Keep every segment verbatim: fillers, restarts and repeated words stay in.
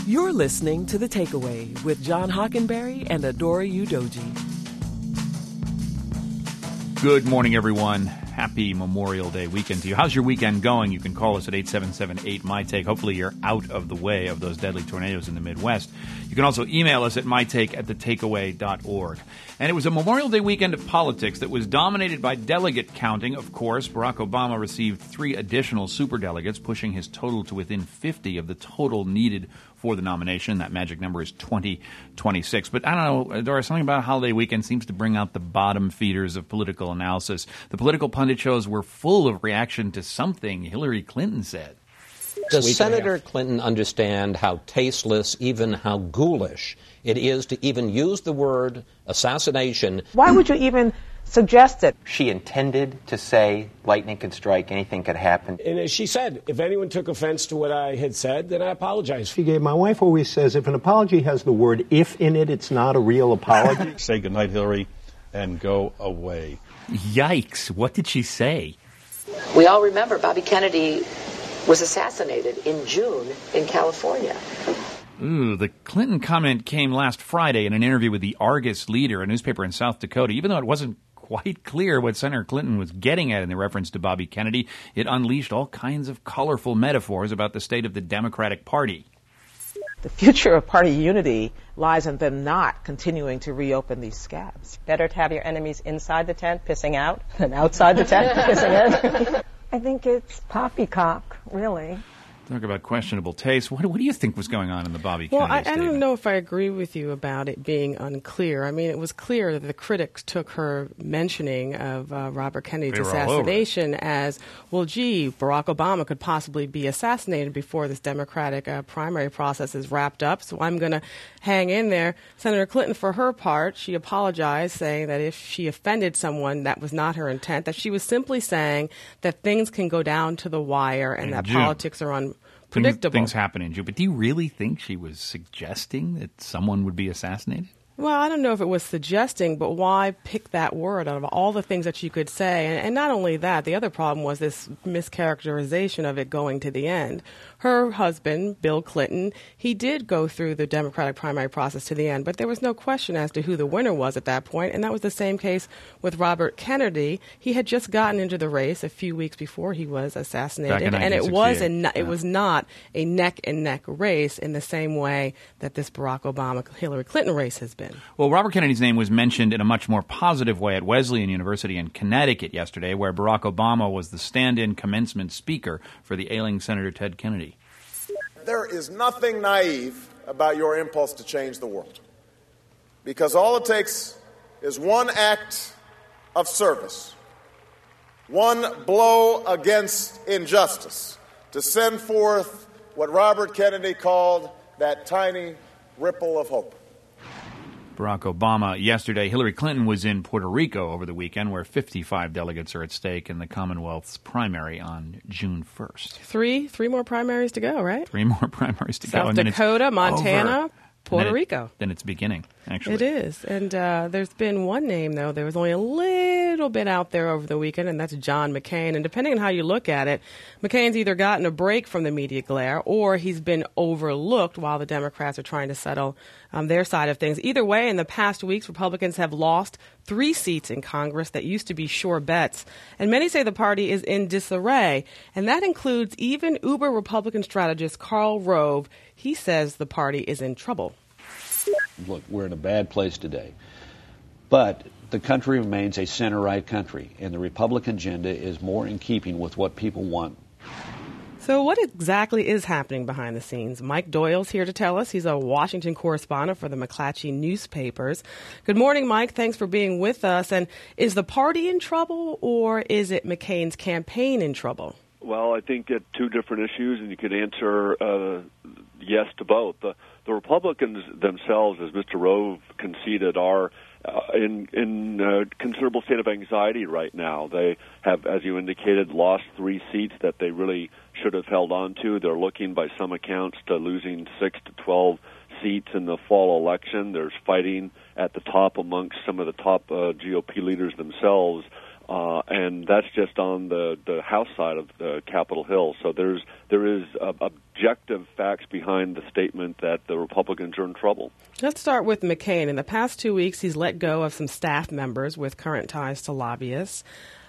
You're listening to The Takeaway with John Hockenberry and Adora Udoji. Good morning, everyone. Happy Memorial Day weekend to you. How's your weekend going? You can call us at eight seven seven eight M Y Take. Hopefully you're out of the way of those deadly tornadoes in the Midwest. You can also email us at mytake at the takeaway dot org. And it was a Memorial Day weekend of politics that was dominated by delegate counting. Of course, Barack Obama received three additional superdelegates, pushing his total to within fifty of the total needed for the nomination. That magic number is twenty twenty-six. But I don't know, Doris, something about a holiday weekend seems to bring out the bottom feeders of political analysis. The political pundit shows were full of reaction to something Hillary Clinton said. Does Senator Clinton understand how tasteless, even how ghoulish it is to even use the word assassination? Why would you even suggest it? She intended to say lightning could strike, anything could happen. And as she said, if anyone took offense to what I had said, then I apologize. She gave, my wife always says if an apology has the word if in it, it's not a real apology. Say goodnight, Hillary, and go away. Yikes. What did she say? We all remember Bobby Kennedy was assassinated in June in California. Ooh, the Clinton comment came last Friday in an interview with the Argus Leader, a newspaper in South Dakota. Even though it wasn't quite clear what Senator Clinton was getting at in the reference to Bobby Kennedy, it unleashed all kinds of colorful metaphors about the state of the Democratic Party. The future of party unity lies in them not continuing to reopen these scabs. Better to have your enemies inside the tent pissing out than outside the tent pissing in. I think it's poppycock, really. Talk about questionable taste. What, what do you think was going on in the Bobby well, Kennedy Well, I, I don't don't know if I agree with you about it being unclear. I mean, it was clear that the critics took her mentioning of uh, Robert Kennedy's assassination as, well, gee, Barack Obama could possibly be assassinated before this Democratic uh, primary process is wrapped up, so I'm going to hang in there. Senator Clinton, for her part, she apologized, saying that if she offended someone, that was not her intent, that she was simply saying that things can go down to the wire and in that June. Politics are on. Predictable. Things, things happen in June. But do you really think she was suggesting that someone would be assassinated? Well, I don't know if it was suggesting, but why pick that word out of all the things that you could say? And, and not only that, the other problem was this mischaracterization of it going to the end. Her husband, Bill Clinton, he did go through the Democratic primary process to the end, but there was no question as to who the winner was at that point, and that was the same case with Robert Kennedy. He had just gotten into the race a few weeks before he was assassinated, and it was a, it yeah. was not a neck-and-neck race in the same way that this Barack Obama-Hillary Clinton race has been. Well, Robert Kennedy's name was mentioned in a much more positive way at Wesleyan University in Connecticut yesterday, where Barack Obama was the stand-in commencement speaker for the ailing Senator Ted Kennedy. There is nothing naive about your impulse to change the world, because all it takes is one act of service, one blow against injustice, to send forth what Robert Kennedy called that tiny ripple of hope. Barack Obama yesterday. Hillary Clinton was in Puerto Rico over the weekend, where fifty-five delegates are at stake in the Commonwealth's primary on June first. Three, three more primaries to go, right? Three more primaries to South go. South Dakota, Montana, over. Puerto then Rico. It, then it's beginning, actually. It is. And uh, there's been one name, though. There was only a little bit out there over the weekend, and that's John McCain. And depending on how you look at it, McCain's either gotten a break from the media glare or he's been overlooked while the Democrats are trying to settle um, their side of things. Either way, in the past weeks, Republicans have lost three seats in Congress that used to be sure bets. And many say the party is in disarray. And that includes even Uber Republican strategist Karl Rove. He says the party is in trouble. Look, we're in a bad place today. But the country remains a center-right country, and the Republican agenda is more in keeping with what people want. So what exactly is happening behind the scenes? Mike Doyle's here to tell us. He's a Washington correspondent for the McClatchy newspapers. Good morning, Mike. Thanks for being with us. And is the party in trouble, or is it McCain's campaign in trouble? Well, I think at two different issues, and you could answer uh, yes to both. The, the Republicans themselves, as Mister Rove conceded, are uh, in in a considerable state of anxiety right now. They have, as you indicated, lost three seats that they really should have held on to. They're looking, by some accounts, to losing six to twelve seats in the fall election. There's fighting at the top amongst some of the top uh, G O P leaders themselves Uh, and that's just on the, the House side of the Capitol Hill. So there's there is uh, objective facts behind the statement that the Republicans are in trouble. Let's start with McCain. In the past two weeks, he's let go of some staff members with current ties to lobbyists.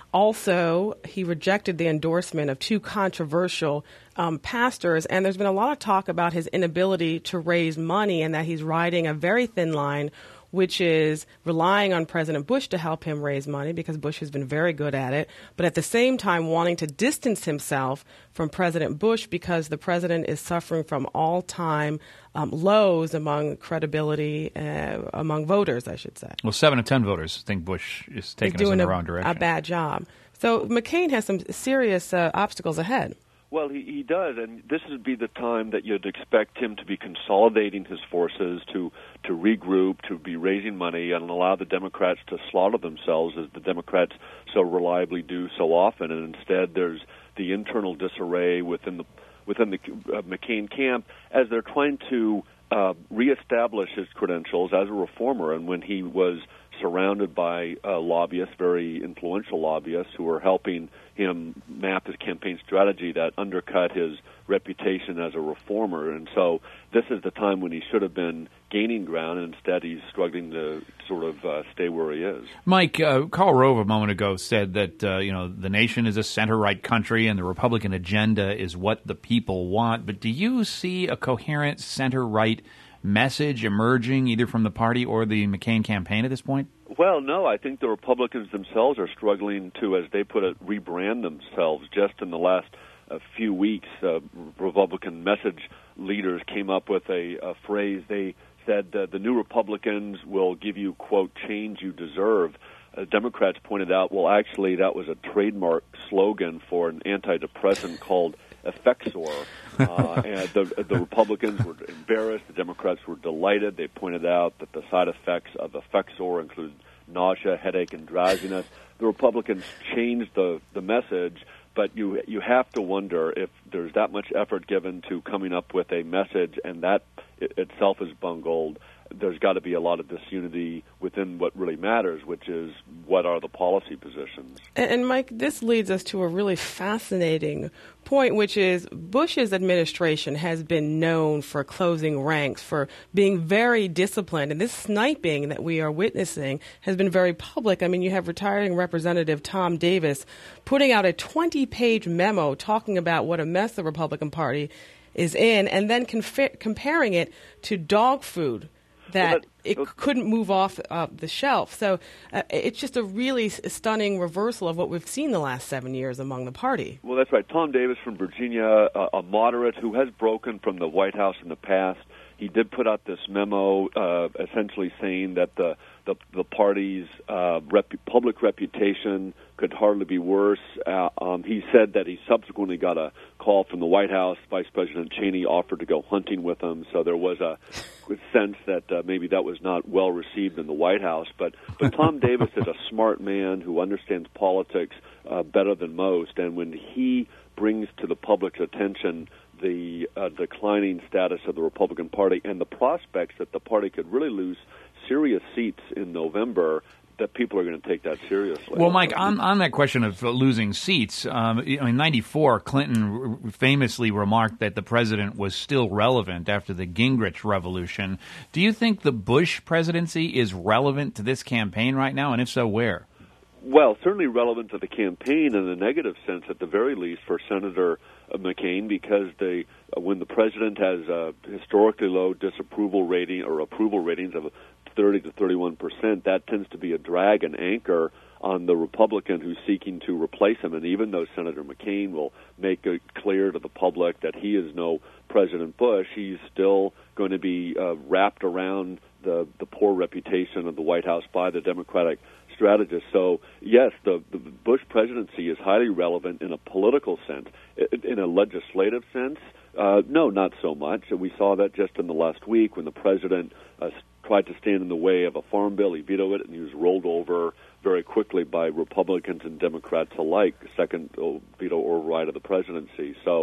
Also, he rejected the endorsement of two controversial um, pastors, and there's been a lot of talk about his inability to raise money and that he's riding a very thin line, which is relying on President Bush to help him raise money because Bush has been very good at it, but at the same time wanting to distance himself from President Bush because the president is suffering from all-time um, lows among credibility, uh, among voters, I should say. Well, seven of ten voters think Bush is taking us in the a, wrong direction. a bad job. So McCain has some serious uh, obstacles ahead. Well, he, he does, and this would be the time that you'd expect him to be consolidating his forces, to to regroup, to be raising money, and allow the Democrats to slaughter themselves, as the Democrats so reliably do so often. And instead, there's the internal disarray within the within the uh, McCain camp as they're trying to uh, reestablish his credentials as a reformer. And when he was surrounded by uh, lobbyists, very influential lobbyists, who were helping him map his campaign strategy that undercut his reputation as a reformer. And so this is the time when he should have been gaining ground, and instead he's struggling to sort of uh, stay where he is. Mike, uh, Karl Rove a moment ago said that uh, you know the nation is a center-right country and the Republican agenda is what the people want. But do you see a coherent center-right message emerging either from the party or the McCain campaign at this point? Well, no, I think the Republicans themselves are struggling to, as they put it, rebrand themselves. Just in the last uh, few weeks, uh, Republican message leaders came up with a, a phrase. They said uh, the new Republicans will give you, quote, change you deserve. Uh, Democrats pointed out, well, actually, that was a trademark slogan for an antidepressant called Effexor. Uh, and the, the Republicans were embarrassed. The Democrats were delighted. They pointed out that the side effects of Effexor include nausea, headache, and drowsiness. The Republicans changed the, the message, but you you have to wonder if there's that much effort given to coming up with a message and that it itself is bungled. There's got to be a lot of disunity within what really matters, which is what are the policy positions. And, and Mike, this leads us to a really fascinating point, which is Bush's administration has been known for closing ranks, for being very disciplined. And this sniping that we are witnessing has been very public. I mean, you have retiring Representative Tom Davis putting out a twenty-page memo talking about what a mess the Republican Party is in, and then conf- comparing it to dog food that well, that, it uh, couldn't move off uh, the shelf. So uh, it's just a really stunning reversal of what we've seen the last seven years among the party. Well, that's right. Tom Davis from Virginia, uh, a moderate who has broken from the White House in the past. He did put out this memo uh, essentially saying that the the, the party's uh, rep- public reputation could hardly be worse. Uh, um, he said that he subsequently got a call from the White House. Vice President Cheney offered to go hunting with him, so there was a sense that uh, maybe that was not well received in the White House. But, but Tom Davis is a smart man who understands politics uh, better than most, and when he brings to the public's attention the uh, declining status of the Republican Party and the prospects that the party could really lose serious seats in November, that people are going to take that seriously. Well, Mike, on, on that question of losing seats, um, in ninety-four, Clinton famously remarked that the president was still relevant after the Gingrich revolution. Do you think the Bush presidency is relevant to this campaign right now, and if so, where? Well, certainly relevant to the campaign in a negative sense, at the very least, for Senator McCain, because they, when the president has a historically low disapproval rating or approval ratings of thirty to thirty-one percent, that tends to be a drag and anchor on the Republican who's seeking to replace him. And even though Senator McCain will make it clear to the public that he is no President Bush, he's still going to be uh, wrapped around the, the poor reputation of the White House by the Democratic strategists. So, yes, the, the Bush presidency is highly relevant in a political sense. In a legislative sense, uh, no, not so much. We saw that just in the last week when the president uh, tried to stand in the way of a farm bill. He vetoed it, and he was rolled over very quickly by Republicans and Democrats alike, second veto override of the presidency. So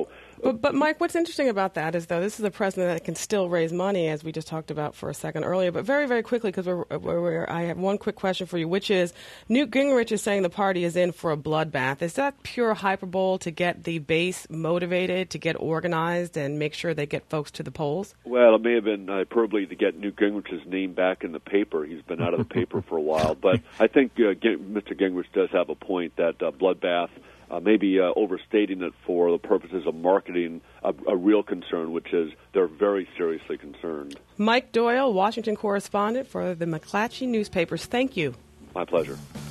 But, but Mike, what's interesting about that is, though, this is a president that can still raise money, as we just talked about for a second earlier. But very, very quickly, because we're, we're, we're, I have one quick question for you, which is Newt Gingrich is saying the party is in for a bloodbath. Is that pure hyperbole to get the base motivated, to get organized, and make sure they get folks to the polls? Well, it may have been hyperbole to get Newt Gingrich's name back in the paper. He's been out of the paper for a while. But I think uh, Mister Gingrich does have a point that uh, bloodbath, Uh, maybe uh, overstating it for the purposes of marketing a, a real concern, which is they're very seriously concerned. Mike Doyle, Washington correspondent for the McClatchy newspapers. Thank you. My pleasure.